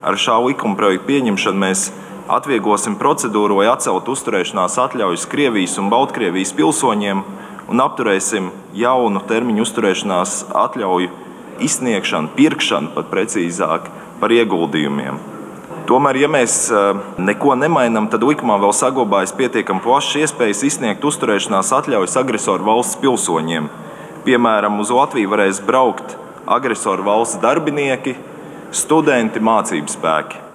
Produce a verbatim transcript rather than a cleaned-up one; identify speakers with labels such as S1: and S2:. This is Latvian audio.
S1: Ar šā likumprojekta pieņemšanu mēs atvieglosim procedūru, lai atceltu uzturēšanās atļaujas Krievijas un Baltkrievijas pilsoņiem un apturēsim jaunu termiņu uzturēšanās atļauju izsniegšanu, pirkšanu, pat precīzāk, par ieguldījumiem. Tomēr, ja mēs neko nemainām, tad likumā vēl saglabājas pietiekami plašas iespējas izsniegt uzturēšanās atļaujas agresoru valsts pilsoņiem. Piemēram, uz Latviju varēs braukt agresoru valsts darbinieki, studenti, mācību spēki.